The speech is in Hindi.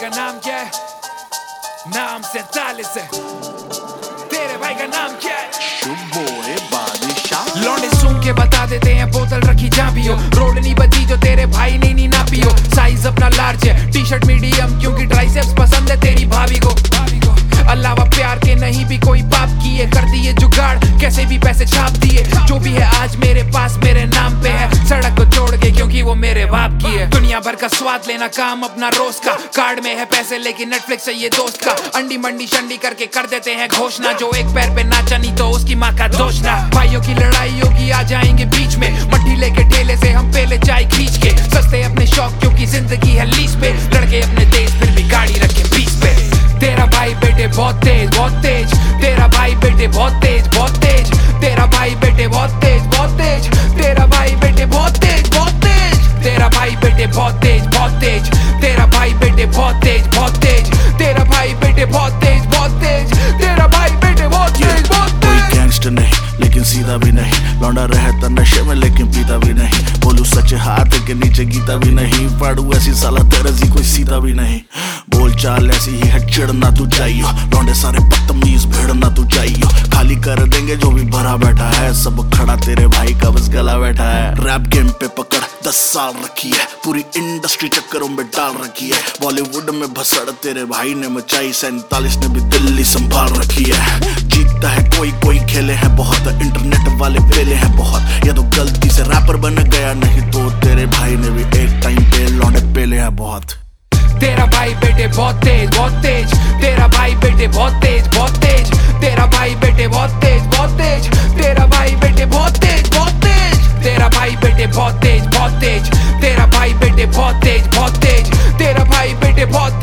का नाम क्या है? नाम 47 है। तेरे भाई का नाम क्या है? लौंडे सूंघ के बता देते हैं बोतल रखी जहाँ भी हो। रोड नहीं बची जो तेरे भाई ने नहीं नापी हो। साइज अपना लार्ज है, टी शर्ट मीडियम क्योंकि ट्राइसेप्स पसंद है तेरी भाभी को। अलावा प्यार के नहीं भी कोई पाप किए, कर दिए जुगाड़ कैसे भी पैसे छाप दिए। जो भी है आज मेरे पास मेरे नाम पे है, सड़क को छोड़ के क्योंकि वो मेरे बाप की है। दुनिया भर का स्वाद लेना काम अपना रोज का, कार्ड में है पैसे लेकिन नेटफ्लिक्स है ये दोस्त का। अंडी मंडी शंडी करके कर देते हैं घोषणा, जो एक पैर पे नाचा नहीं तो उसकी माँ का दोष ना। भाइयों की लड़ाई होगी आ जाएंगे बीच में, मट्टी लेके ठेले से हम पहले चाय खींच के। सस्ते अपने शौक क्योंकि जिंदगी है लीज पे, लड़के अपने देश फिर भी गाड़ी रखे बीच पे। तेरा भाई बेटे बहुत तेज बहुत तेज, तेरा भाई बेटे बहुत तेज बहुत तेज, तेरा भाई बेटे बहुत तेज बहुत तेज, तेरा भाई बेटे बहुत तेज बहुत तेज, तेरा भाई बेटे बहुत तेज बहुत तेज, तेरा भाई बेटे बहुत तेज बहुत तेज, तेरा भाई बेटे बहुत तेज बहुत तेज, तेरा भाई बेटे बहुत तेज बहुत तेज। कोई गैंगस्टर नहीं लेकिन सीधा भी नहीं, लौंडा रहता नशे में लेकिन पीता भी नहीं। बोलू सच हाथ के नीचे गीता भी नहीं, पढ़ू ऐसी साला तरजी कोई सीधा भी नहीं। बोल चाल ऐसी ही है चिड़ना तू चाहिए, लौंडे सारे बदतमीज भिड़ना तू चाहिए। खाली कर देंगे जो भी भरा बैठा है, सब खड़ा तेरे भाई का बस गला बैठा है। रैप गेम पे पकड़ 10 साल रखी है, पूरी इंडस्ट्री चक्करों में डाल रखी है। बॉलीवुड में भसड़ तेरे भाई ने मचाई, 47 ने भी दिल्ली संभाल रखी है। जीतता है कोई कोई खेले हैं बहुत, इंटरनेट वाले पेले हैं बहुत। या तो गलती से रैपर बन गया, नहीं तो तेरे भाई ने भी एक टाइम पे लौंडे पेले हैं बहुत। तेरा भाई बेटे बहुत तेज बहुत तेज, तेरा भाई बेटे बहुत तेज बहुत तेज, तेरा भाई बेटे बहुत तेज बहुत तेज, तेरा भाई बेटे बहुत तेज बहुत तेज, तेरा भाई बेटे बहुत तेज बहुत तेज, तेरा भाई बेटे बहुत तेज बहुत तेज, तेरा भाई बेटे बहुत